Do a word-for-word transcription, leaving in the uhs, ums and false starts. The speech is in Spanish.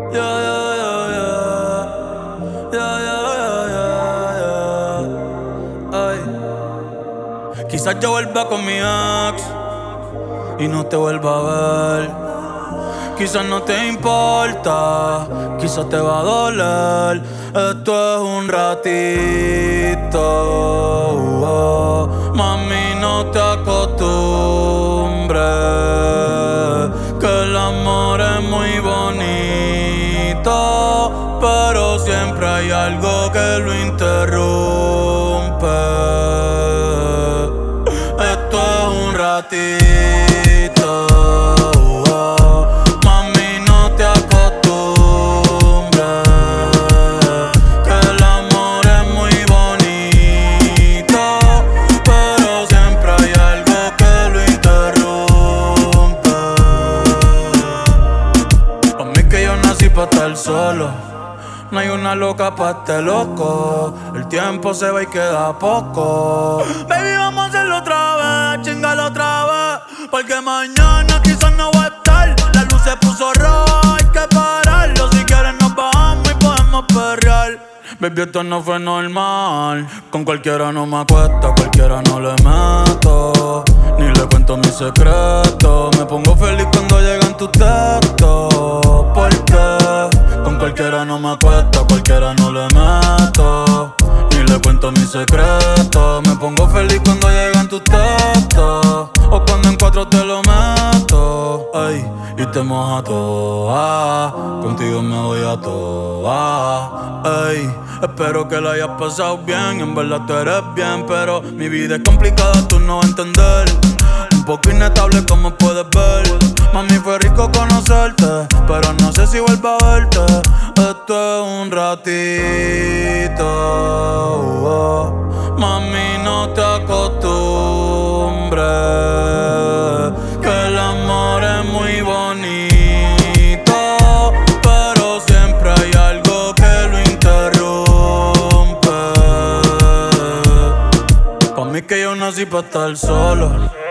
Yeah, yeah, yeah, yeah. Yeah, yeah, yeah, yeah, yeah. Ay. Quizás yo vuelva con mi ex y no te vuelva a ver. Quizás no te importa, quizás te va a doler. Esto es un ratito, oh. Mami, no te acostumbres, que el amor es muy bonito, pero siempre hay algo que lo interrumpe. Esto es un ratito. Estar solo, no hay una loca pa' este loco. El tiempo se va y queda poco. Baby, vamos a hacerlo otra vez, chingalo otra vez, porque mañana quizás no va a estar. La luz se puso roja, hay que pararlo. Si quieres nos bajamos y podemos perrear. Baby, esto no fue normal. Con cualquiera no me acuesto, cualquiera no le meto, ni le cuento mis secretos. Me pongo feliz cuando llegan tus textos, porque con cualquiera no me acuesto, cualquiera no le meto, ni le cuento mis secretos. Me pongo feliz cuando llegan tus textos, o cuando en cuatro te lo meto. Ay, y te moja toda, contigo me voy a toa. Ay, espero que la hayas pasado bien, en verdad tú eres bien, pero mi vida es complicada, tú no vas a entender. Un poco inestable como puedes ver. Mami, fue rico conocerte, pero no sé si vuelvo a verte. Esto es un ratito, oh. Mami, no te acostumbres, que el amor es muy bonito, pero siempre hay algo que lo interrumpe. Pa' mí que yo nací pa' estar solo.